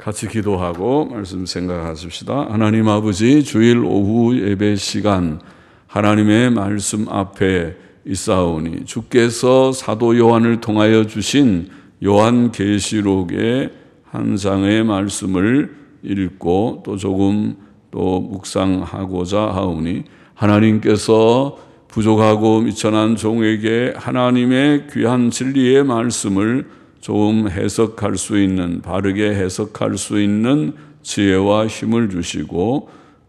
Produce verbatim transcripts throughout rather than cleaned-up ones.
같이 기도하고 말씀 생각하십시다. 하나님 아버지, 주일 오후 예배 시간 하나님의 말씀 앞에 있사오니 주께서 사도 요한을 통하여 주신 요한계시록의 한 장의 말씀을 읽고 또 조금 또 묵상하고자 하오니 하나님께서 부족하고 미천한 종에게 하나님의 귀한 진리의 말씀을 좀 해석할 수 있는, 바르게 해석할 수 있는 지혜와 힘을 주시고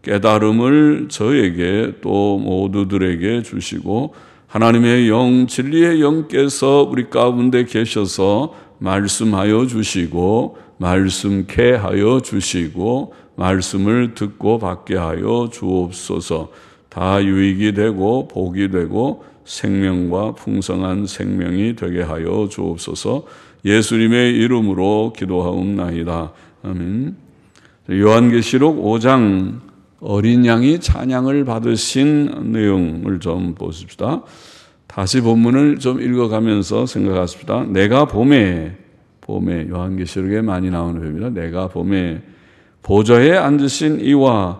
깨달음을 저에게 또 모두들에게 주시고 하나님의 영, 진리의 영께서 우리 가운데 계셔서 말씀하여 주시고 말씀케 하여 주시고 말씀을 듣고 받게 하여 주옵소서. 다 유익이 되고 복이 되고 생명과 풍성한 생명이 되게 하여 주옵소서. 예수님의 이름으로 기도하옵나이다. 아멘. 요한계시록 오 장 어린 양이 찬양을 받으신 내용을 좀 보십시다. 다시 본문을 좀 읽어가면서 생각하십시다. 내가 봄에, 봄에 요한계시록에 많이 나오는 표현입니다. 내가 봄에 보좌에 앉으신 이와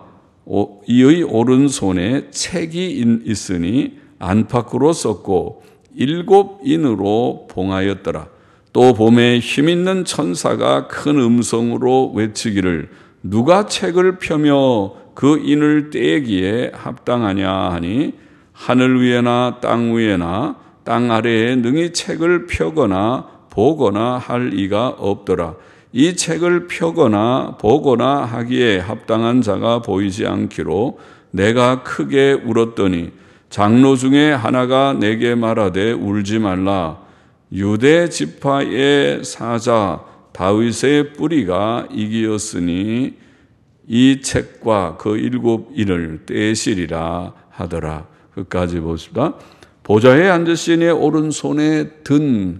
이의 오른손에 책이 있으니 안팎으로 썼고 일곱 인으로 봉하였더라. 또 봄에 힘있는 천사가 큰 음성으로 외치기를 누가 책을 펴며 그 인을 떼기에 합당하냐 하니 하늘 위에나 땅 위에나 땅 아래에 능히 책을 펴거나 보거나 할 이가 없더라. 이 책을 펴거나 보거나 하기에 합당한 자가 보이지 않기로 내가 크게 울었더니 장로 중에 하나가 내게 말하되 울지 말라. 유대 지파의 사자 다윗의 뿌리가 이기었으니 이 책과 그 일곱 인을 떼시리라 하더라. 끝까지 보십시다. 보좌에 앉으신 이의 오른손에 든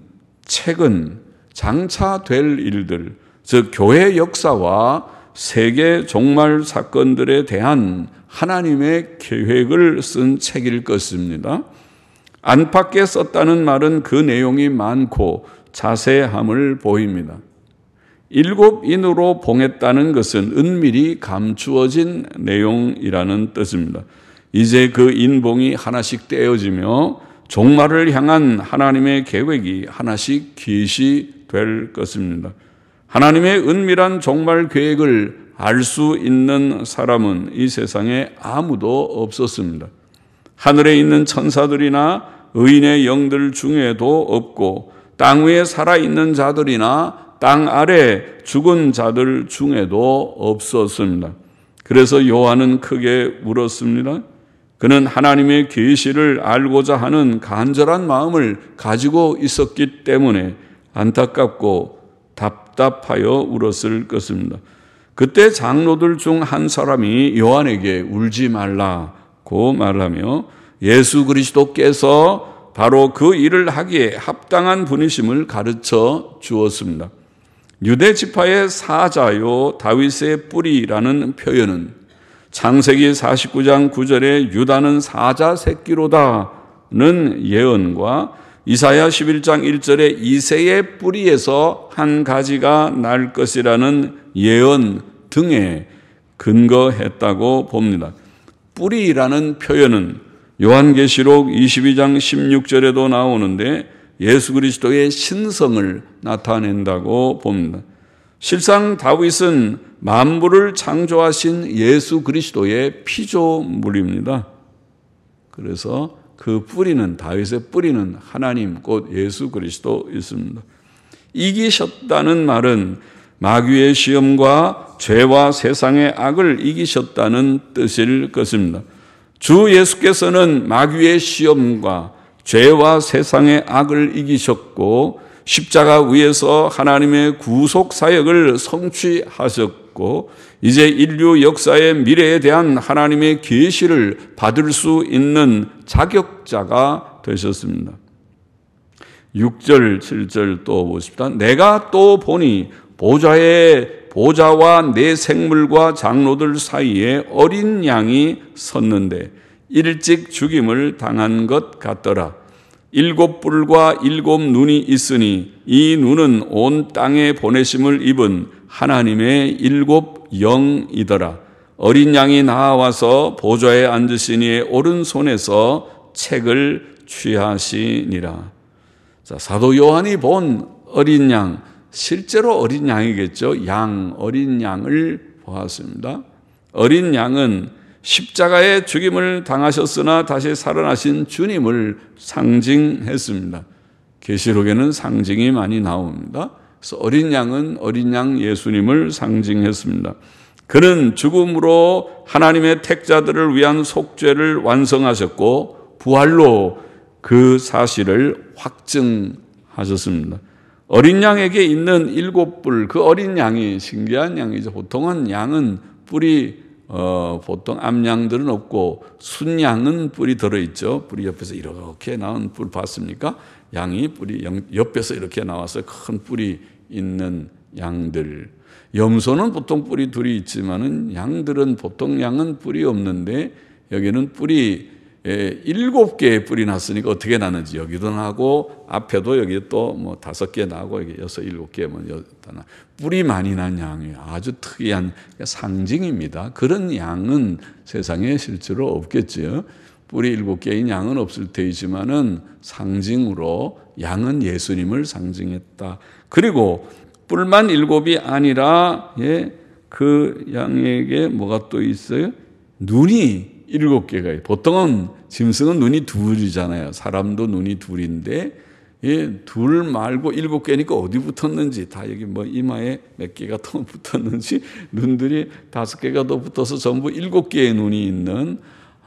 책은 장차 될 일들, 즉 교회 역사와 세계 종말 사건들에 대한 하나님의 계획을 쓴 책일 것입니다. 안팎에 썼다는 말은 그 내용이 많고 자세함을 보입니다. 일곱 인으로 봉했다는 것은 은밀히 감추어진 내용이라는 뜻입니다. 이제 그 인봉이 하나씩 떼어지며 종말을 향한 하나님의 계획이 하나씩 계시될 것입니다. 하나님의 은밀한 종말 계획을 알 수 있는 사람은 이 세상에 아무도 없었습니다. 하늘에 있는 천사들이나 의인의 영들 중에도 없고 땅 위에 살아있는 자들이나 땅 아래 죽은 자들 중에도 없었습니다. 그래서 요한은 크게 울었습니다. 그는 하나님의 계시를 알고자 하는 간절한 마음을 가지고 있었기 때문에 안타깝고 답답하여 울었을 것입니다. 그때 장로들 중 한 사람이 요한에게 울지 말라고 말하며 예수 그리스도께서 바로 그 일을 하기에 합당한 분이심을 가르쳐 주었습니다. 유대 지파의 사자요 다윗의 뿌리라는 표현은 창세기 사십구 장 구 절에 유다는 사자 새끼로다는 예언과 이사야 십일 장 일 절에 이새의 뿌리에서 한 가지가 날 것이라는 예언 등에 근거했다고 봅니다. 뿌리라는 표현은 요한계시록 이십이 장 십육 절에도 나오는데 예수 그리스도의 신성을 나타낸다고 봅니다. 실상 다윗은 만물을 창조하신 예수 그리스도의 피조물입니다. 그래서 그 뿌리는, 다윗의 뿌리는 하나님 곧 예수 그리스도 있습니다. 이기셨다는 말은 마귀의 시험과 죄와 세상의 악을 이기셨다는 뜻일 것입니다. 주 예수께서는 마귀의 시험과 죄와 세상의 악을 이기셨고 십자가 위에서 하나님의 구속 사역을 성취하셨고 이제 인류 역사의 미래에 대한 하나님의 계시를 받을 수 있는 자격자가 되셨습니다. 육 절, 칠 절 또 보십시다. 내가 또 보니 보좌에 보좌와 내 생물과 장로들 사이에 어린 양이 섰는데 일찍 죽임을 당한 것 같더라. 일곱 뿔과 일곱 눈이 있으니 이 눈은 온 땅에 보내심을 입은 하나님의 일곱 영이더라. 어린 양이 나와서 보좌에 앉으신 이의 오른손에서 책을 취하시니라. 자, 사도 요한이 본 어린 양, 실제로 어린 양이겠죠. 양, 어린 양을 보았습니다. 어린 양은 십자가의 죽임을 당하셨으나 다시 살아나신 주님을 상징했습니다. 계시록에는 상징이 많이 나옵니다. 그래서 어린 양은 어린 양 예수님을 상징했습니다. 그는 죽음으로 하나님의 택자들을 위한 속죄를 완성하셨고 부활로 그 사실을 확증하셨습니다. 어린 양에게 있는 일곱 뿔, 그 어린 양이 신기한 양이죠. 보통은 양은 뿔이 어, 보통 암양들은 없고 순양은 뿔이 들어있죠. 뿔이 옆에서 이렇게 나온 뿔 봤습니까? 양이 뿔이 옆에서 이렇게 나와서 큰 뿔이 있는 양들. 염소는 보통 뿔이 둘이 있지만은 양들은 보통 양은 뿔이 없는데 여기는 뿔이 예, 일곱 개의 뿔이 났으니까 어떻게 나는지 여기도 나고 앞에도 여기 또 뭐 다섯 개 나고 여기 여섯 일곱 개 뭐 여덟 뿔이 많이 난 양이에요. 아주 특이한 상징입니다. 그런 양은 세상에 실제로 없겠지요. 뿔이 일곱 개인 양은 없을 테이지만은 상징으로 양은 예수님을 상징했다. 그리고 뿔만 일곱이 아니라 예, 그 양에게 뭐가 또 있어요? 눈이 일곱 개가. 보통은 짐승은 눈이 둘이잖아요. 사람도 눈이 둘인데 예, 둘 말고 일곱 개니까 어디 붙었는지 다 여기 뭐 이마에 몇 개가 더 붙었는지 눈들이 다섯 개가 더 붙어서 전부 일곱 개의 눈이 있는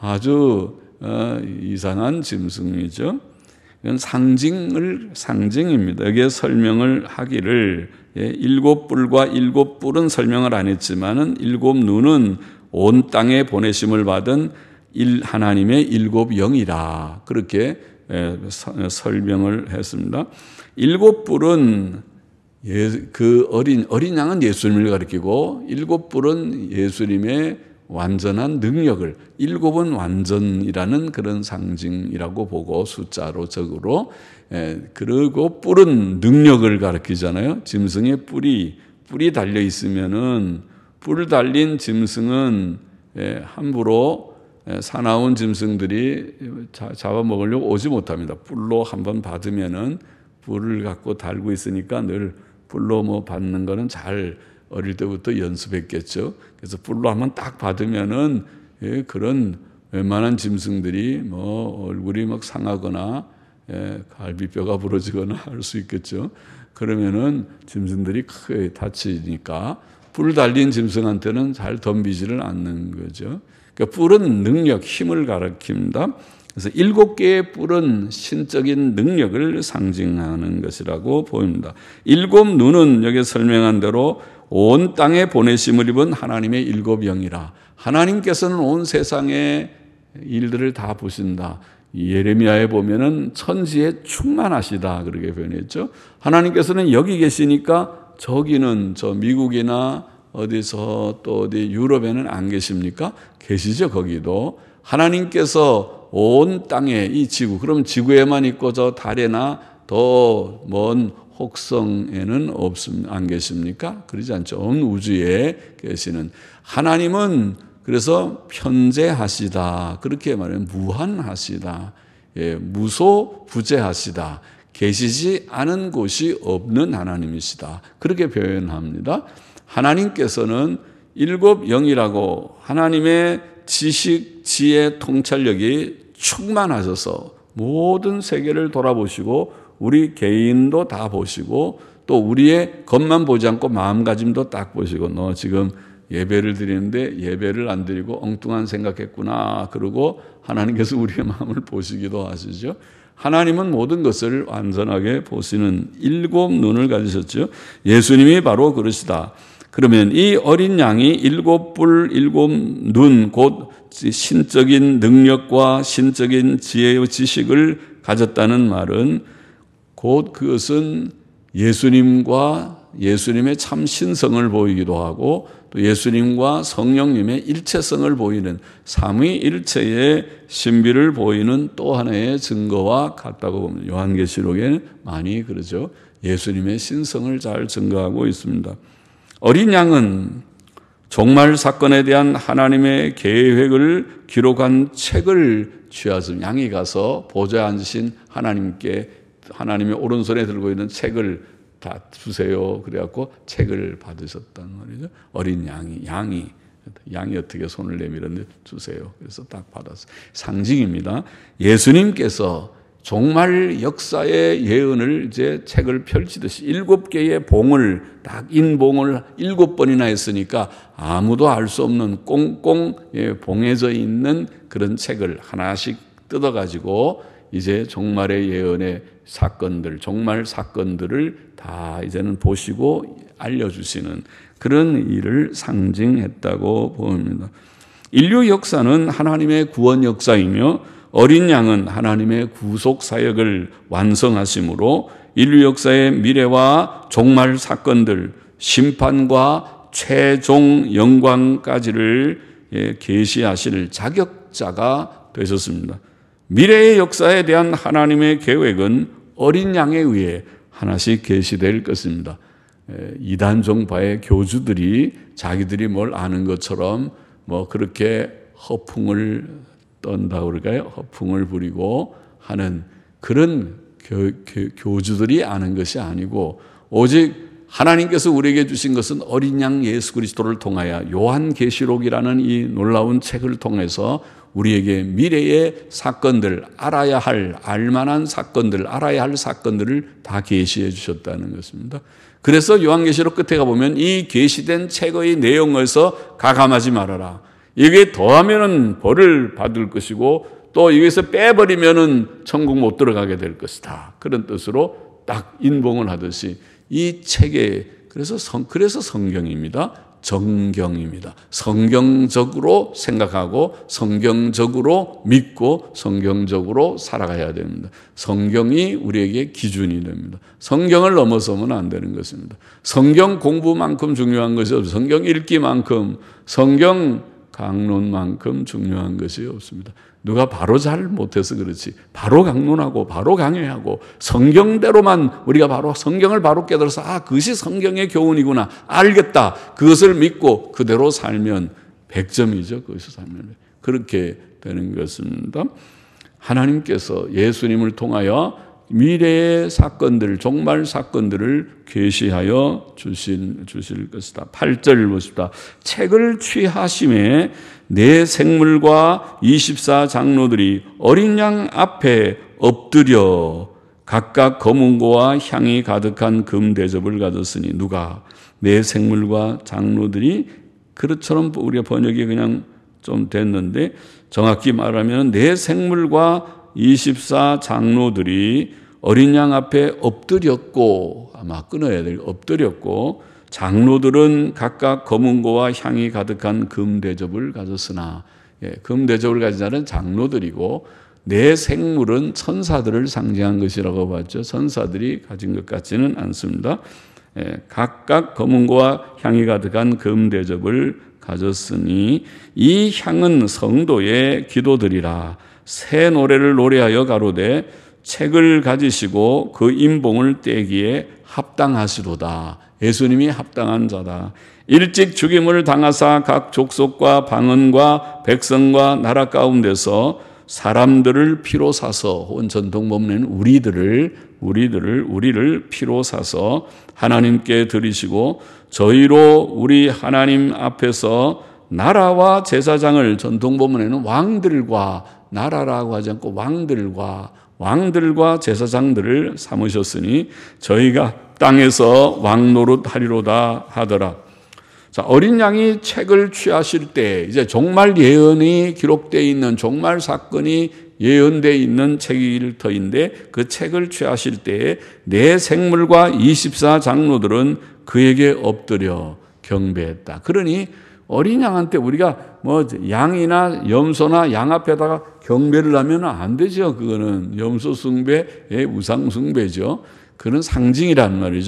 아주 어, 이상한 짐승이죠. 이건 상징을 상징입니다. 여기에 설명을 하기를 예, 일곱 뿔과 일곱 뿔은 설명을 안 했지만은 일곱 눈은 온 땅에 보내심을 받은 일 하나님의 일곱 영이라 그렇게 예, 서, 설명을 했습니다. 일곱 뿔은 예, 그 어린 어린 양은 예수님을 가리키고 일곱 뿔은 예수님의 완전한 능력을, 일곱은 완전이라는 그런 상징이라고 보고 숫자로 적으로 예, 그리고 뿔은 능력을 가리키잖아요. 짐승의 뿔이 뿔이 달려 있으면은 뿔 달린 짐승은 예, 함부로 예, 사나운 짐승들이 자, 잡아먹으려고 오지 못합니다. 뿔로 한번 받으면은 뿔을 갖고 달고 있으니까 늘 뿔로 뭐 받는 거는 잘 어릴 때부터 연습했겠죠. 그래서 뿔로 한번 딱 받으면은 예, 그런 웬만한 짐승들이 뭐 얼굴이 막 상하거나 예, 갈비뼈가 부러지거나 할 수 있겠죠. 그러면은 짐승들이 크게 다치니까 뿔 달린 짐승한테는 잘 덤비지를 않는 거죠. 그러니까 뿔은 능력, 힘을 가리킵니다. 그래서 일곱 개의 뿔은 신적인 능력을 상징하는 것이라고 보입니다. 일곱 눈은 여기 설명한 대로 온 땅에 보내심을 입은 하나님의 일곱 영이라. 하나님께서는 온 세상의 일들을 다 보신다. 예레미야에 보면은 천지에 충만하시다 그렇게 표현했죠. 하나님께서는 여기 계시니까 저기는 저 미국이나 어디서 또 어디 유럽에는 안 계십니까? 계시죠. 거기도 하나님께서 온 땅에 이 지구, 그럼 지구에만 있고 저 달에나 더 먼 혹성에는 없습, 안 계십니까? 그러지 않죠. 온 우주에 계시는 하나님은 그래서 편재하시다. 그렇게 말하면 무한하시다. 예, 무소부재하시다. 계시지 않은 곳이 없는 하나님이시다. 그렇게 표현합니다. 하나님께서는 일곱 영이라고 하나님의 지식, 지혜, 통찰력이 충만하셔서 모든 세계를 돌아보시고 우리 개인도 다 보시고 또 우리의 겉만 보지 않고 마음가짐도 딱 보시고 너 지금 예배를 드리는데 예배를 안 드리고 엉뚱한 생각했구나. 그러고 하나님께서 우리의 마음을 보시기도 하시죠. 하나님은 모든 것을 완전하게 보시는 일곱 눈을 가지셨죠. 예수님이 바로 그러시다. 그러면 이 어린 양이 일곱 뿔, 일곱 눈, 곧 신적인 능력과 신적인 지혜의 지식을 가졌다는 말은 곧 그것은 예수님과 예수님의 참 신성을 보이기도 하고 또 예수님과 성령님의 일체성을 보이는 삼위일체의 신비를 보이는 또 하나의 증거와 같다고 보면 요한계시록에 많이 그러죠. 예수님의 신성을 잘 증거하고 있습니다. 어린 양은 종말 사건에 대한 하나님의 계획을 기록한 책을 취하서 양이 가서 보좌에 앉으신 하나님께 하나님의 오른손에 들고 있는 책을 다 주세요. 그래갖고 책을 받으셨단 말이죠. 어린 양이, 양이, 양이 어떻게 손을 내밀었는데 주세요. 그래서 딱 받았어요. 상징입니다. 예수님께서 종말 역사의 예언을 이제 책을 펼치듯이 일곱 개의 봉을 딱 인봉을 일곱 번이나 했으니까 아무도 알 수 없는 꽁꽁 봉해져 있는 그런 책을 하나씩 뜯어가지고 이제 종말의 예언의 사건들, 종말 사건들을 다 이제는 보시고 알려주시는 그런 일을 상징했다고 봅니다. 인류 역사는 하나님의 구원 역사이며 어린 양은 하나님의 구속 사역을 완성하심으로 인류 역사의 미래와 종말 사건들, 심판과 최종 영광까지를 계시하실 자격자가 되셨습니다. 미래의 역사에 대한 하나님의 계획은 어린 양에 의해 하나씩 계시될 것입니다. 이단 종파의 교주들이 자기들이 뭘 아는 것처럼 뭐 그렇게 허풍을 떤다 그럴까요? 허풍을 부리고 하는 그런 교, 교, 교주들이 아는 것이 아니고 오직 하나님께서 우리에게 주신 것은 어린 양 예수 그리스도를 통하여 요한계시록이라는 이 놀라운 책을 통해서 우리에게 미래의 사건들, 알아야 할, 알만한 사건들, 알아야 할 사건들을 다 계시해 주셨다는 것입니다. 그래서 요한계시록 끝에 가보면 이 계시된 책의 내용에서 가감하지 말아라. 이게 더하면은 벌을 받을 것이고 또 여기서 빼버리면은 천국 못 들어가게 될 것이다. 그런 뜻으로 딱 인봉을 하듯이 이 책에 그래서 성 그래서 성경입니다. 정경입니다. 성경적으로 생각하고 성경적으로 믿고 성경적으로 살아가야 됩니다. 성경이 우리에게 기준이 됩니다. 성경을 넘어서면 안 되는 것입니다. 성경 공부만큼 중요한 것이 없습니다. 성경 읽기만큼 성경 강론만큼 중요한 것이 없습니다. 누가 바로 잘 못해서 그렇지 바로 강론하고 바로 강해하고 성경대로만 우리가 바로 성경을 바로 깨달아서 아 그것이 성경의 교훈이구나 알겠다 그것을 믿고 그대로 살면 백 점이죠. 그것이 살면 그렇게 되는 것입니다. 하나님께서 예수님을 통하여 미래의 사건들, 종말 사건들을 계시하여 주신, 주실 것이다. 팔 절 보십시다. 책을 취하심에 네 생물과 이십사 장로들이 어린 양 앞에 엎드려 각각 검은고와 향이 가득한 금 대접을 가졌으니 누가 네 생물과 장로들이 그것처럼 우리가 번역이 그냥 좀 됐는데 정확히 말하면 네 생물과 이십사 장로들이 어린 양 앞에 엎드렸고 아마 끊어야 될 엎드렸고 장로들은 각각 검은고와 향이 가득한 금대접을 가졌으나 예, 금대접을 가진 자는 장로들이고 네 생물은 천사들을 상징한 것이라고 봤죠. 천사들이 가진 것 같지는 않습니다. 예, 각각 검은고와 향이 가득한 금대접을 가졌으니 이 향은 성도의 기도들이라 새 노래를 노래하여 가로되 책을 가지시고 그 인봉을 떼기에 합당하시도다. 예수님이 합당한 자다. 일찍 죽임을 당하사 각 족속과 방언과 백성과 나라 가운데서 사람들을 피로 사서 온 전통 법례는 우리들을 우리들을 우리를 피로 사서 하나님께 드리시고 저희로 우리 하나님 앞에서 나라와 제사장을 전통 법례는 왕들과 나라라고 하지 않고 왕들과 왕들과 제사장들을 삼으셨으니 저희가 땅에서 왕노릇 하리로다 하더라. 자, 어린 양이 책을 취하실 때 이제 종말 예언이 기록되어 있는 종말 사건이 예언되어 있는 책일 터인데 그 책을 취하실 때에 네 생물과 이십사 장로들은 그에게 엎드려 경배했다. 그러니 어린 양한테 우리가 뭐 양이나 염소나 양 앞에다가 경배를 하면 안 되죠. 그거는 염소 숭배, 우상 숭배죠. 그런 상징이란 말이죠.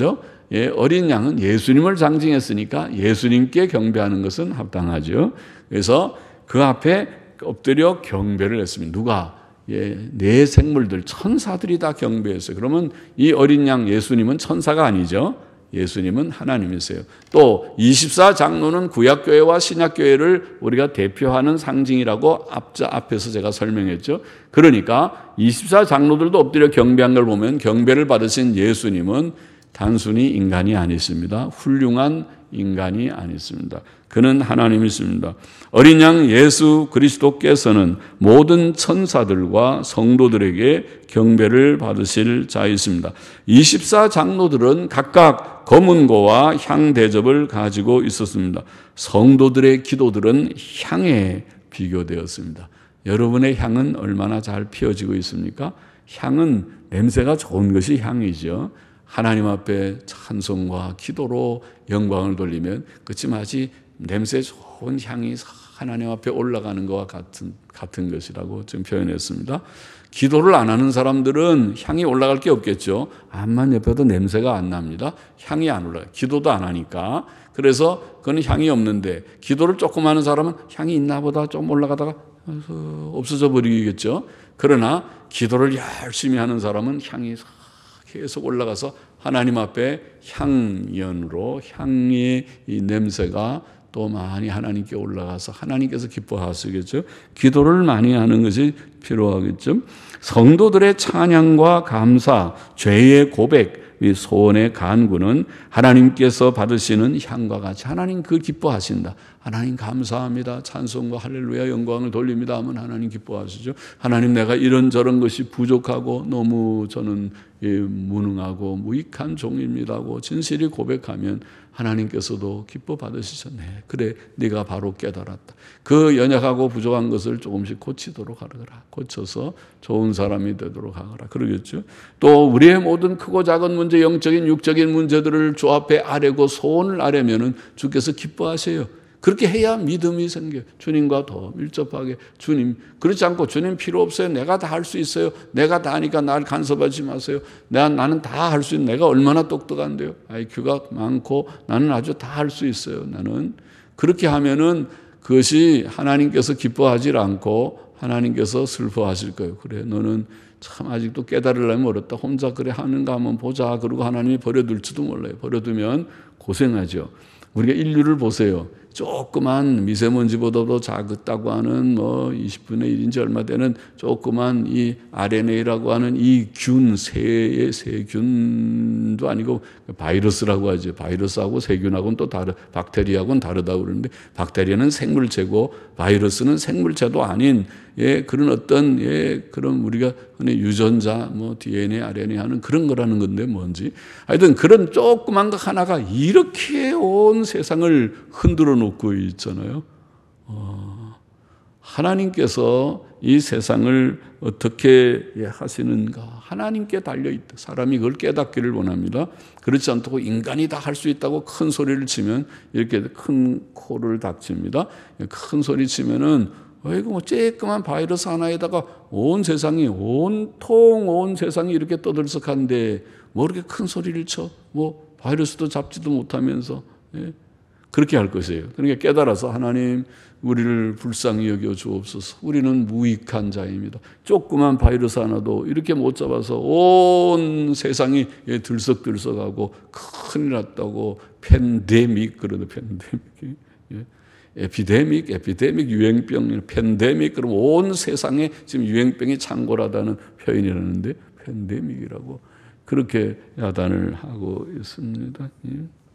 예, 어린 양은 예수님을 상징했으니까 예수님께 경배하는 것은 합당하죠. 그래서 그 앞에 엎드려 경배를 했습니다. 누가? 예, 네 생물들, 천사들이 다 경배했어요. 그러면 이 어린 양 예수님은 천사가 아니죠. 예수님은 하나님이세요. 또 이십사 장로는 구약교회와 신약교회를 우리가 대표하는 상징이라고 앞자 앞에서 제가 설명했죠. 그러니까 이십사 장로들도 엎드려 경배한 걸 보면 경배를 받으신 예수님은 단순히 인간이 아니십니다. 훌륭한 인간이 아니십니다. 그는 하나님이십니다. 어린 양 예수 그리스도께서는 모든 천사들과 성도들에게 경배를 받으실 자이십니다. 이십사 장로들은 각각 검은고와 향 대접을 가지고 있었습니다. 성도들의 기도들은 향에 비교되었습니다. 여러분의 향은 얼마나 잘 피어지고 있습니까? 향은 냄새가 좋은 것이 향이죠. 하나님 앞에 찬송과 기도로 영광을 돌리면 그치 마치 냄새 좋은 향이 하나님 앞에 올라가는 것과 같은, 같은 것이라고 지금 표현했습니다. 기도를 안 하는 사람들은 향이 올라갈 게 없겠죠. 암만 옆에도 냄새가 안 납니다. 향이 안 올라가요. 기도도 안 하니까. 그래서 그건 향이 없는데 기도를 조금 하는 사람은 향이 있나 보다 좀 올라가다가 없어져 버리겠죠. 그러나 기도를 열심히 하는 사람은 향이 계속 올라가서 하나님 앞에 향연으로 향의 이 냄새가 또 많이 하나님께 올라가서 하나님께서 기뻐하시겠죠. 기도를 많이 하는 것이 필요하겠죠. 성도들의 찬양과 감사, 죄의 고백, 소원의 간구는 하나님께서 받으시는 향과 같이 하나님 그 기뻐하신다. 하나님 감사합니다. 찬송과 할렐루야 영광을 돌립니다 하면 하나님 기뻐하시죠. 하나님 내가 이런저런 것이 부족하고 너무 저는 무능하고 무익한 종입니다 하고 진실이 고백하면 하나님께서도 기뻐 받으시잖아요. 그래 네가 바로 깨달았다. 그 연약하고 부족한 것을 조금씩 고치도록 하거라. 고쳐서 좋은 사람이 되도록 하거라. 그러겠죠. 또 우리의 모든 크고 작은 문제, 영적인 육적인 문제들을 주 앞에 아뢰고 소원을 아뢰면은 주께서 기뻐하세요. 그렇게 해야 믿음이 생겨요. 주님과 더 밀접하게. 주님, 그렇지 않고 주님 필요 없어요. 내가 다 할 수 있어요. 내가 다 하니까 나를 간섭하지 마세요. 내가, 나는 다 할 수 있는 내가 얼마나 똑똑한데요. 아이큐가 많고 나는 아주 다 할 수 있어요. 나는. 그렇게 하면은 그것이 하나님께서 기뻐하지 않고 하나님께서 슬퍼하실 거예요. 그래, 너는 참 아직도 깨달으려면 어렵다. 혼자 그래 하는가 하면 보자. 그러고 하나님이 버려둘지도 몰라요. 버려두면 고생하죠. 우리가 인류를 보세요. 조그만 미세먼지보다도 작다고 하는 뭐 이십분의 일인지 얼마 되는 조그만 이 알엔에이라고 하는 이 균, 새의 세균도 아니고 바이러스라고 하죠. 바이러스하고 세균하고는 또 다르, 박테리아하고는 다르다고 그러는데 박테리아는 생물체고 바이러스는 생물체도 아닌 예, 그런 어떤 예, 그런 우리가 흔히 유전자, 뭐 디엔에이, 알엔에이 하는 그런 거라는 건데 뭔지. 하여튼 그런 조그만 것 하나가 이렇게 온 세상을 흔들어 놓고 있잖아요. 어, 하나님께서 이 세상을 어떻게 하시는가 하나님께 달려있다. 사람이 그걸 깨닫기를 원합니다. 그렇지 않다고 인간이 다 할 수 있다고 큰 소리를 치면 이렇게 큰 코를 닥칩니다. 큰 소리 치면은 어이구 뭐 쬐끄만 바이러스 하나에다가 온 세상이 온통 온 세상이 이렇게 떠들썩한데 뭐 이렇게 큰 소리를 쳐? 뭐 바이러스도 잡지도 못하면서 예? 그렇게 할 것이에요. 그러니까 깨달아서 하나님 우리를 불쌍히 여겨 주옵소서. 우리는 무익한 자입니다. 조그만 바이러스 하나도 이렇게 못 잡아서 온 세상이 들썩들썩하고 큰일 났다고 팬데믹 그러다 팬데믹 예. 에피데믹, 에피데믹 유행병, 팬데믹 그럼 온 세상에 지금 유행병이 창궐하다는 표현이라는데 팬데믹이라고 그렇게 야단을 하고 있습니다. 예.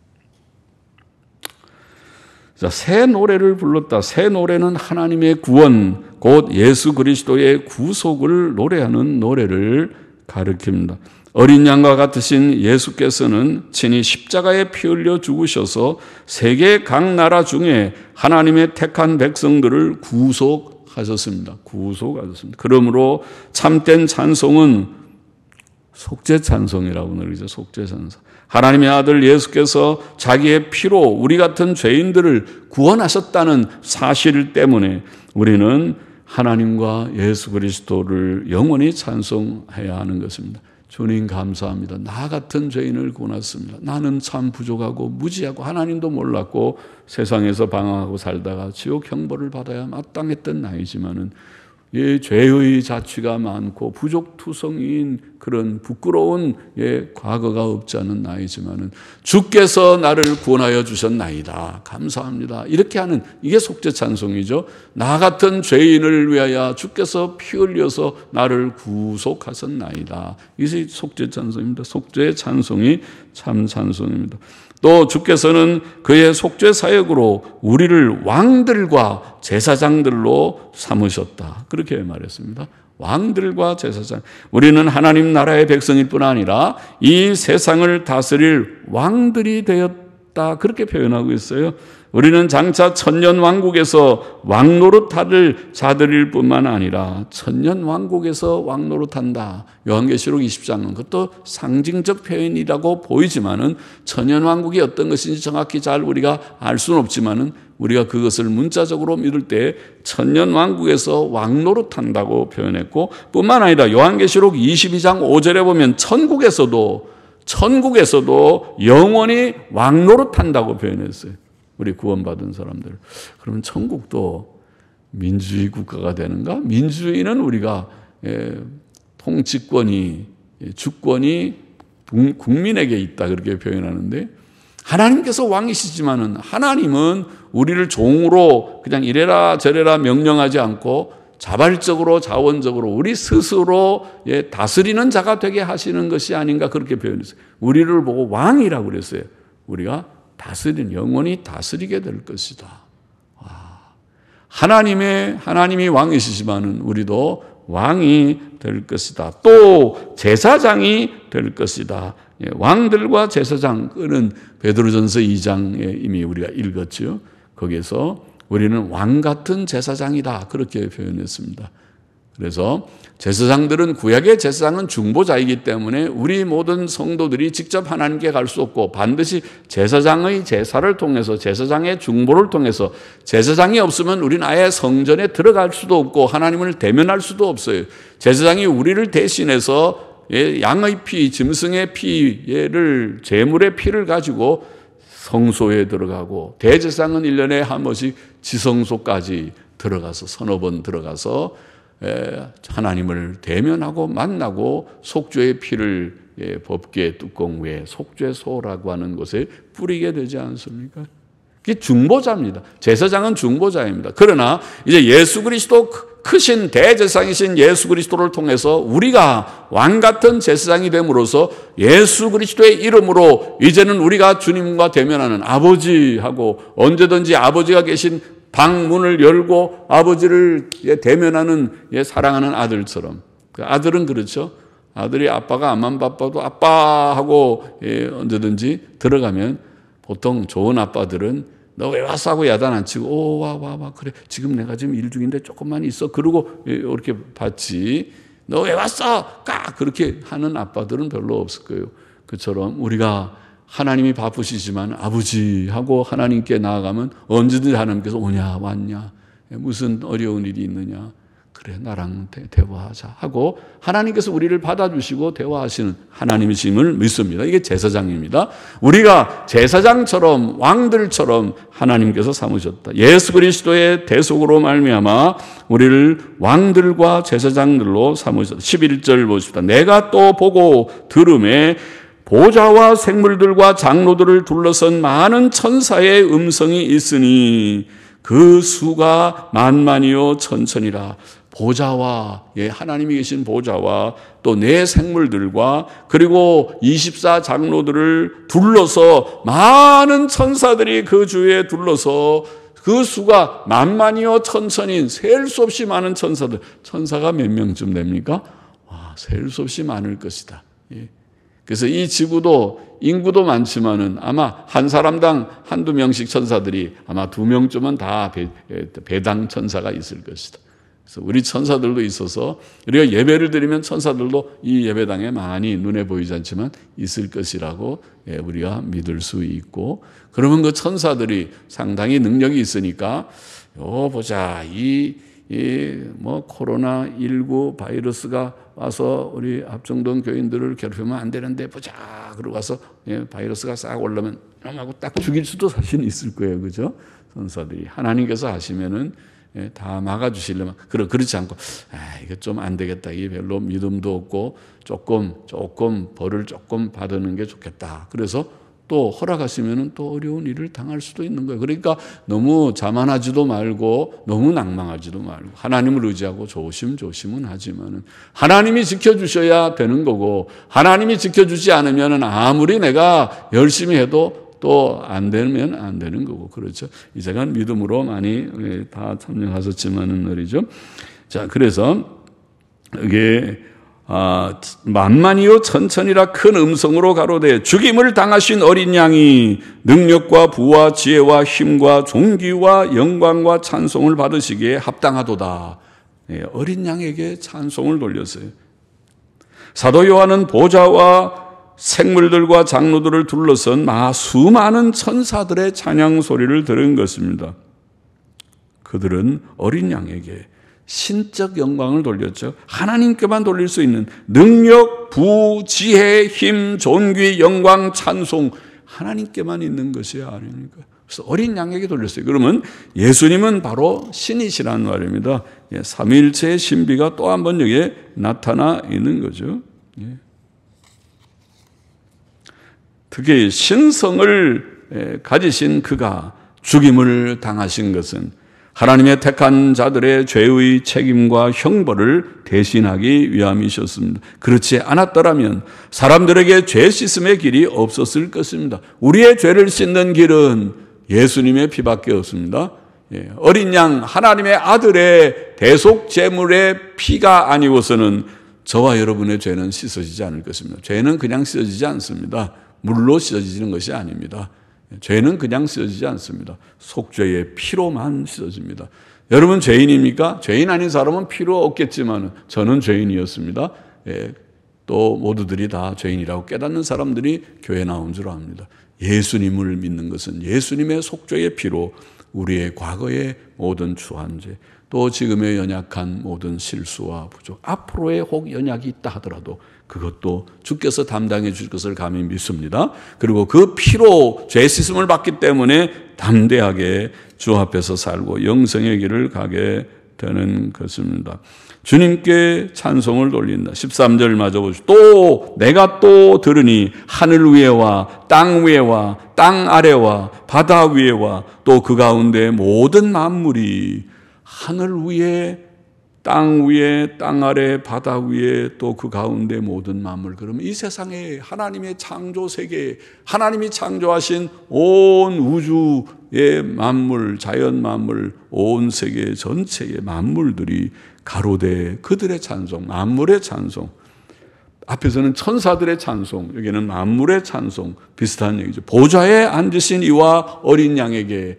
자, 새 노래를 불렀다. 새 노래는 하나님의 구원, 곧 예수 그리스도의 구속을 노래하는 노래를 가리킵니다. 어린 양과 같으신 예수께서는 친히 십자가에 피 흘려 죽으셔서 세계 각 나라 중에 하나님의 택한 백성들을 구속하셨습니다. 구속하셨습니다. 그러므로 참된 찬송은 속죄 찬송이라고 그러죠. 속죄 찬송. 하나님의 아들 예수께서 자기의 피로 우리 같은 죄인들을 구원하셨다는 사실 때문에 우리는 하나님과 예수 그리스도를 영원히 찬송해야 하는 것입니다. 주님 감사합니다. 나 같은 죄인을 구원하셨습니다. 나는 참 부족하고 무지하고 하나님도 몰랐고 세상에서 방황하고 살다가 지옥 형벌을 받아야 마땅했던 나이지만은 예, 죄의 자취가 많고 부족투성인 그런 부끄러운 예, 과거가 없지 않은 나이지만은 주께서 나를 구원하여 주셨나이다. 감사합니다. 이렇게 하는 이게 속죄 찬송이죠. 나 같은 죄인을 위하여 주께서 피 흘려서 나를 구속하셨나이다. 이것이 속죄 찬송입니다. 속죄 찬송이 참 찬송입니다. 또 주께서는 그의 속죄 사역으로 우리를 왕들과 제사장들로 삼으셨다. 그렇게 말했습니다. 왕들과 제사장. 우리는 하나님 나라의 백성일 뿐 아니라 이 세상을 다스릴 왕들이 되었다. 그렇게 표현하고 있어요. 우리는 장차 천년 왕국에서 왕노릇할 자들일 뿐만 아니라 천년 왕국에서 왕노릇한다. 요한계시록 이십 장은 그것도 상징적 표현이라고 보이지만은 천년 왕국이 어떤 것인지 정확히 잘 우리가 알 수는 없지만은 우리가 그것을 문자적으로 믿을 때 천년 왕국에서 왕노릇한다고 표현했고, 뿐만 아니라 요한계시록 이십이 장 오 절에 보면 천국에서도 천국에서도 영원히 왕노릇한다고 표현했어요. 우리 구원받은 사람들. 그러면 천국도 민주주의 국가가 되는가? 민주주의는 우리가 예, 통치권이 주권이 국민에게 있다 그렇게 표현하는데, 하나님께서 왕이시지만은 하나님은 우리를 종으로 그냥 이래라 저래라 명령하지 않고 자발적으로 자원적으로 우리 스스로 예, 다스리는 자가 되게 하시는 것이 아닌가 그렇게 표현했어요. 우리를 보고 왕이라고 그랬어요. 우리가 다스리는, 영원히 다스리게 될 것이다. 와. 하나님의, 하나님이 왕이시지만은 우리도 왕이 될 것이다. 또 제사장이 될 것이다. 예, 왕들과 제사장, 그는 베드로전서 이 장에 이미 우리가 읽었죠. 거기에서 우리는 왕 같은 제사장이다. 그렇게 표현했습니다. 그래서 제사장들은, 구약의 제사장은 중보자이기 때문에 우리 모든 성도들이 직접 하나님께 갈 수 없고 반드시 제사장의 제사를 통해서, 제사장의 중보를 통해서, 제사장이 없으면 우리는 아예 성전에 들어갈 수도 없고 하나님을 대면할 수도 없어요. 제사장이 우리를 대신해서 양의 피, 짐승의 피를, 제물의 피를 가지고 성소에 들어가고, 대제사장은 일 년에 한 번씩 지성소까지 들어가서 서너 번 들어가서 하나님을 대면하고 만나고 속죄의 피를 법궤 뚜껑 위에 속죄소라고 하는 곳에 뿌리게 되지 않습니까? 그게 중보자입니다. 제사장은 중보자입니다. 그러나 이제 예수 그리스도, 크신 대제사장이신 예수 그리스도를 통해서 우리가 왕 같은 제사장이 됨으로써 예수 그리스도의 이름으로 이제는 우리가 주님과 대면하는, 아버지하고 언제든지 아버지가 계신 방문을 열고 아버지를 대면하는 사랑하는 아들처럼. 아들은 그렇죠. 아들이 아빠가 암만 바빠도 아빠하고 언제든지 들어가면, 보통 좋은 아빠들은 너 왜 왔어 하고 야단 안 치고, 오, 와, 와, 와, 그래. 지금 내가 지금 일 중인데 조금만 있어. 그러고 이렇게 받지. 너 왜 왔어? 까! 그렇게 하는 아빠들은 별로 없을 거예요. 그처럼 우리가 하나님이 바쁘시지만 아버지하고 하나님께 나아가면 언제든지 하나님께서 오냐 왔냐, 무슨 어려운 일이 있느냐, 그래 나랑 대화하자 하고 하나님께서 우리를 받아주시고 대화하시는 하나님이심을 믿습니다. 이게 제사장입니다. 우리가 제사장처럼, 왕들처럼 하나님께서 삼으셨다. 예수 그리스도의 대속으로 말미암아 우리를 왕들과 제사장들로 삼으셨다. 십일 절 보십시다. 내가 또 보고 들음에 보좌와 생물들과 장로들을 둘러선 많은 천사의 음성이 있으니 그 수가 만만이요 천천이라. 보좌와, 예, 하나님이 계신 보좌와 또 내 생물들과 그리고 이십사 장로들을 둘러서 많은 천사들이 그 주위에 둘러서 그 수가 만만이요 천천인, 셀 수 없이 많은 천사들. 천사가 몇 명쯤 됩니까? 와, 셀 수 없이 많을 것이다. 예. 그래서 이 지구도 인구도 많지만은 아마 한 사람당 한두 명씩 천사들이 아마 두 명쯤은 다 배, 배당 천사가 있을 것이다. 그래서 우리 천사들도 있어서 우리가 예배를 드리면 천사들도 이 예배당에 많이 눈에 보이지 않지만 있을 것이라고 우리가 믿을 수 있고, 그러면 그 천사들이 상당히 능력이 있으니까 요 보자, 이 이 뭐 코로나 십구 바이러스가 와서 우리 합정동 교인들을 괴롭히면 안 되는데 보자 그러고 와서 예, 바이러스가 싹 올라오면 하고 딱 죽일 수도 사실 있을 거예요. 그죠? 선사들이 하나님께서 하시면은 예, 다 막아주시려면 그러, 그렇지 않고 아, 이거 좀 안 되겠다. 이게 별로 믿음도 없고 조금 조금 벌을 조금 받는 게 좋겠다. 그래서 또 허락하시면은 또 어려운 일을 당할 수도 있는 거예요. 그러니까 너무 자만하지도 말고 너무 낭망하지도 말고 하나님을 의지하고 조심조심은 하지만은 하나님이 지켜주셔야 되는 거고 하나님이 지켜주지 않으면은 아무리 내가 열심히 해도 또 안 되면 안 되는 거고 그렇죠. 이제는 믿음으로 많이 다 참여하셨지만은 말이죠. 자, 그래서 이게 아, 만만이요 천천이라 큰 음성으로 가로되 죽임을 당하신 어린 양이 능력과 부와 지혜와 힘과 존귀와 영광과 찬송을 받으시기에 합당하도다. 네, 어린 양에게 찬송을 돌렸어요. 사도 요한은 보좌와 생물들과 장로들을 둘러선 마 수많은 천사들의 찬양 소리를 들은 것입니다. 그들은 어린 양에게 신적 영광을 돌렸죠. 하나님께만 돌릴 수 있는 능력, 부, 지혜, 힘, 존귀, 영광, 찬송 하나님께만 있는 것이 아닙니까? 그래서 어린 양에게 돌렸어요. 그러면 예수님은 바로 신이시라는 말입니다. 삼위일체의 신비가 또 한 번 여기에 나타나 있는 거죠. 특히 신성을 가지신 그가 죽임을 당하신 것은 하나님의 택한 자들의 죄의 책임과 형벌을 대신하기 위함이셨습니다. 그렇지 않았더라면 사람들에게 죄 씻음의 길이 없었을 것입니다. 우리의 죄를 씻는 길은 예수님의 피밖에 없습니다. 어린 양 하나님의 아들의 대속 제물의 피가 아니고서는 저와 여러분의 죄는 씻어지지 않을 것입니다. 죄는 그냥 씻어지지 않습니다. 물로 씻어지는 것이 아닙니다. 죄는 그냥 씻어지지 않습니다. 속죄의 피로만 씻어집니다. 여러분 죄인입니까? 죄인 아닌 사람은 필요 없겠지만 저는 죄인이었습니다. 예, 또 모두들이 다 죄인이라고 깨닫는 사람들이 교회에 나온 줄 압니다. 예수님을 믿는 것은 예수님의 속죄의 피로 우리의 과거의 모든 추한 죄, 또 지금의 연약한 모든 실수와 부족, 앞으로의 혹 연약이 있다 하더라도 그것도 주께서 담당해 줄 것을 감히 믿습니다. 그리고 그 피로 죄 씻음을 받기 때문에 담대하게 주 앞에서 살고 영생의 길을 가게 되는 것입니다. 주님께 찬송을 돌린다. 십삼 절 마저 보시죠. 또 내가 또 들으니 하늘 위에와 땅 위에와 땅 아래와 바다 위에와 또 그 가운데 모든 만물이 하늘 위에 땅 위에 땅 아래 바다 위에 또 그 가운데 모든 만물. 그러면 이 세상에 하나님의 창조 세계, 하나님이 창조하신 온 우주의 만물, 자연 만물, 온 세계 전체의 만물들이 가로되 그들의 찬송, 만물의 찬송. 앞에서는 천사들의 찬송, 여기는 만물의 찬송, 비슷한 얘기죠. 보좌에 앉으신 이와 어린 양에게,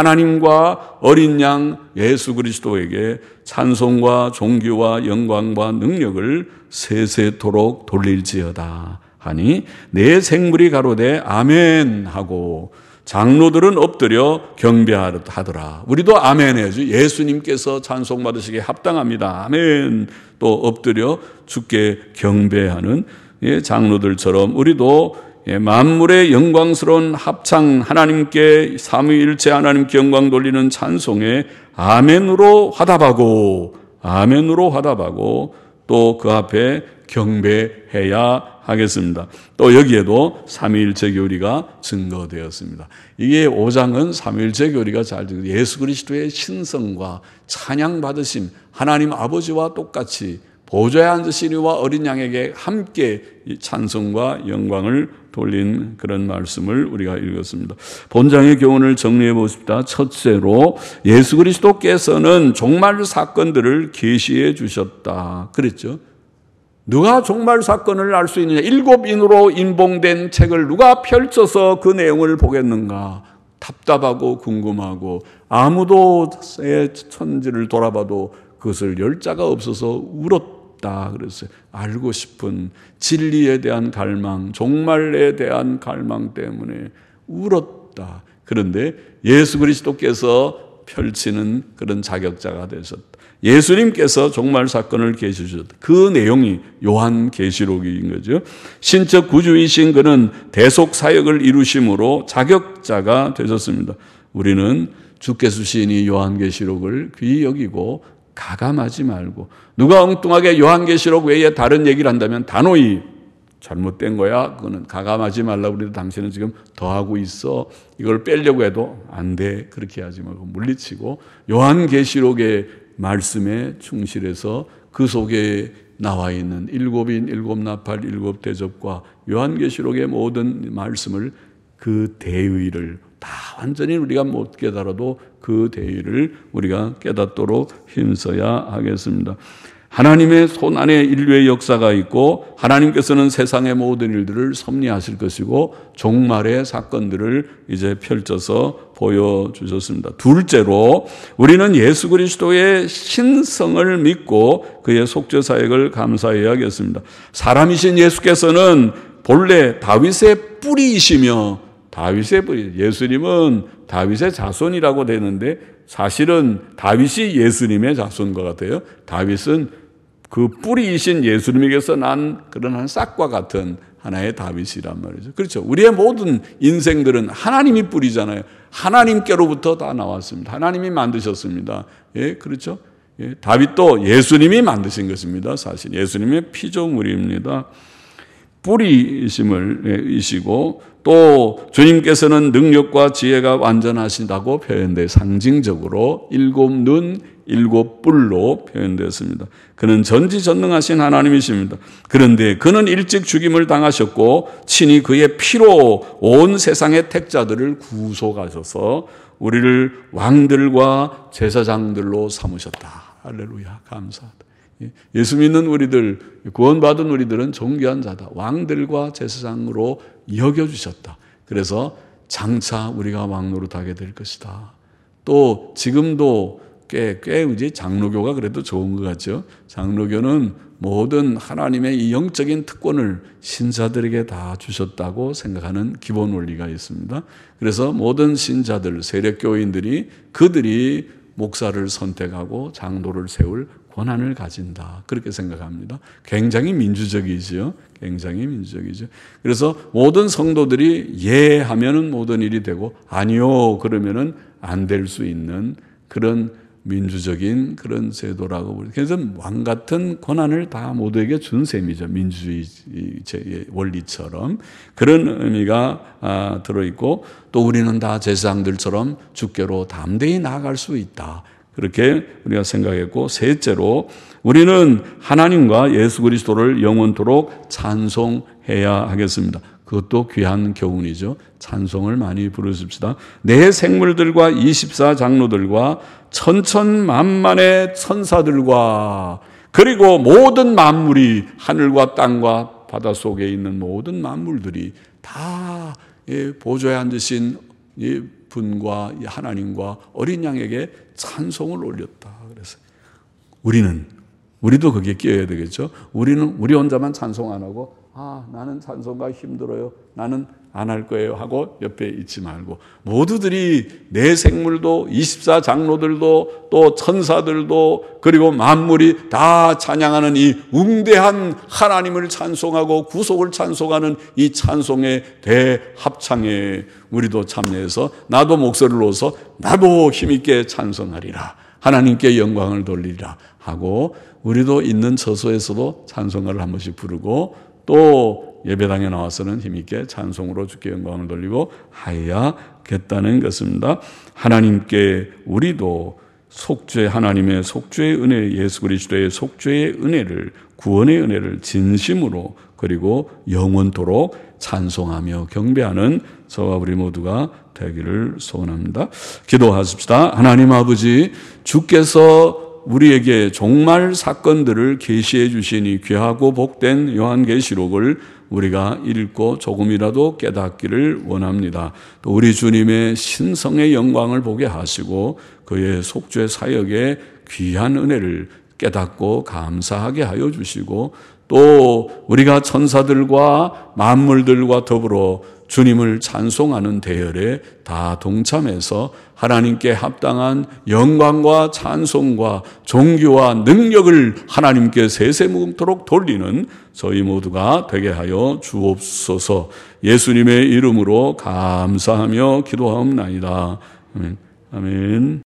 하나님과 어린 양 예수 그리스도에게 찬송과 존귀와 영광과 능력을 세세토록 돌릴지어다 하니 내 생물이 가로되 아멘 하고 장로들은 엎드려 경배하더라. 우리도 아멘 해야지. 예수님께서 찬송받으시기에 합당합니다. 아멘. 또 엎드려 주께 경배하는 장로들처럼 우리도 만물의 영광스러운 합창, 하나님께 삼위일체 하나님께 영광 돌리는 찬송에 아멘으로 화답하고 아멘으로 화답하고 또 그 앞에 경배해야 하겠습니다. 또 여기에도 삼위일체 교리가 증거되었습니다. 이게 오 장은 삼위일체 교리가 잘 예수 그리스도의 신성과 찬양 받으심, 하나님 아버지와 똑같이 보좌에 앉으신 이와 어린 양에게 함께 찬송과 영광을 돌린 그런 말씀을 우리가 읽었습니다. 본장의 교훈을 정리해 보십시다. 첫째로 예수 그리스도께서는 종말 사건들을 계시해 주셨다. 그랬죠. 누가 종말 사건을 알 수 있느냐? 일곱 인으로 인봉된 책을 누가 펼쳐서 그 내용을 보겠는가? 답답하고 궁금하고 아무도 천지를 돌아봐도 그것을 열 자가 없어서 울었다 그랬어요. 알고 싶은 진리에 대한 갈망, 종말에 대한 갈망 때문에 울었다. 그런데 예수 그리스도께서 펼치는 그런 자격자가 되셨다. 예수님께서 종말 사건을 계시해 주셨다. 그 내용이 요한계시록인 거죠. 신적 구주이신 그는 대속 사역을 이루심으로 자격자가 되셨습니다. 우리는 주께서 주신 이 요한계시록을 귀히 여기고 가감하지 말고, 누가 엉뚱하게 요한계시록 외에 다른 얘기를 한다면 단호히 잘못된 거야, 그거는 가감하지 말라고 그래도 당신은 지금 더하고 있어, 이걸 빼려고 해도 안 돼, 그렇게 하지 말고 물리치고 요한계시록의 말씀에 충실해서 그 속에 나와 있는 일곱인, 일곱 나팔, 일곱 대접과 요한계시록의 모든 말씀을, 그 대의를 다 완전히 우리가 못 깨달아도 그 대의를 우리가 깨닫도록 힘써야 하겠습니다. 하나님의 손 안에 인류의 역사가 있고, 하나님께서는 세상의 모든 일들을 섭리하실 것이고, 종말의 사건들을 이제 펼쳐서 보여주셨습니다. 둘째로 우리는 예수 그리스도의 신성을 믿고 그의 속죄 사역을 감사해야겠습니다. 사람이신 예수께서는 본래 다윗의 뿌리이시며, 다윗의 뿌리, 예수님은 다윗의 자손이라고 되는데 사실은 다윗이 예수님의 자손과 같아요. 다윗은 그 뿌리이신 예수님에게서 난 그런 한 싹과 같은 하나의 다윗이란 말이죠. 그렇죠. 우리의 모든 인생들은 하나님이 뿌리잖아요. 하나님께로부터 다 나왔습니다. 하나님이 만드셨습니다. 예, 그렇죠. 예, 다윗도 예수님이 만드신 것입니다. 사실 예수님의 피조물입니다. 뿌리이심을 이시고, 또 주님께서는 능력과 지혜가 완전하신다고 표현돼 상징적으로 일곱 눈, 일곱 뿔로 표현되었습니다. 그는 전지전능하신 하나님이십니다. 그런데 그는 일찍 죽임을 당하셨고 친히 그의 피로 온 세상의 택자들을 구속하셔서 우리를 왕들과 제사장들로 삼으셨다. 할렐루야, 감사하다. 예수 믿는 우리들, 구원받은 우리들은 존귀한 자다. 왕들과 제사장으로 여겨주셨다. 그래서 장차 우리가 왕노릇하게 될 것이다. 또 지금도 꽤, 꽤 이제 장로교가 그래도 좋은 것 같죠. 장로교는 모든 하나님의 이 영적인 특권을 신자들에게 다 주셨다고 생각하는 기본 원리가 있습니다. 그래서 모든 신자들, 세력교인들이 그들이 목사를 선택하고 장로를 세울 권한을 가진다. 그렇게 생각합니다. 굉장히 민주적이죠. 굉장히 민주적이죠. 그래서 모든 성도들이 예 하면은 모든 일이 되고 아니요 그러면은 안 될 수 있는 그런 민주적인 그런 제도라고. 그래서 왕 같은 권한을 다 모두에게 준 셈이죠. 민주주의 원리처럼. 그런 의미가 들어있고, 또 우리는 다 제사장들처럼 주께로 담대히 나아갈 수 있다. 그렇게 우리가 생각했고, 셋째로 우리는 하나님과 예수 그리스도를 영원토록 찬송해야 하겠습니다. 그것도 귀한 교훈이죠. 찬송을 많이 부르십시다. 내 생물들과 이십사 장로들과 천천만만의 천사들과 그리고 모든 만물이, 하늘과 땅과 바다 속에 있는 모든 만물들이 다 보좌에 앉으신 분과 하나님과 어린 양에게 찬송을 올렸다. 그래서 우리는, 우리도 거기에 끼어야 되겠죠. 우리는 우리 혼자만 찬송 안 하고, 아, 나는 찬송가 힘들어요, 나는 안 할 거예요 하고 옆에 있지 말고, 모두들이 내 생물도 이십사 장로들도 또 천사들도 그리고 만물이 다 찬양하는 이 웅대한 하나님을 찬송하고 구속을 찬송하는 이 찬송의 대합창에 우리도 참여해서 나도 목소리를 놓아서 나도 힘있게 찬송하리라, 하나님께 영광을 돌리리라 하고, 우리도 있는 처소에서도 찬송가를 한 번씩 부르고, 또 예배당에 나와서는 힘있게 찬송으로 주께 영광을 돌리고 하야겠다는 것입니다. 하나님께 우리도 속죄, 하나님의 속죄의 은혜, 예수 그리스도의 속죄의 은혜를, 구원의 은혜를 진심으로 그리고 영원토록 찬송하며 경배하는 저와 우리 모두가 되기를 소원합니다. 기도하십시다. 하나님 아버지, 주께서 우리에게 종말 사건들을 계시해 주시니 귀하고 복된 요한계시록을 우리가 읽고 조금이라도 깨닫기를 원합니다. 또 우리 주님의 신성의 영광을 보게 하시고 그의 속죄 사역의 귀한 은혜를 깨닫고 감사하게 하여 주시고, 또 우리가 천사들과 만물들과 더불어 주님을 찬송하는 대열에 다 동참해서 하나님께 합당한 영광과 찬송과 존귀와 능력을 하나님께 세세무금토록 돌리는 저희 모두가 되게 하여 주옵소서. 예수님의 이름으로 감사하며 기도하옵나이다. 아멘. 아멘.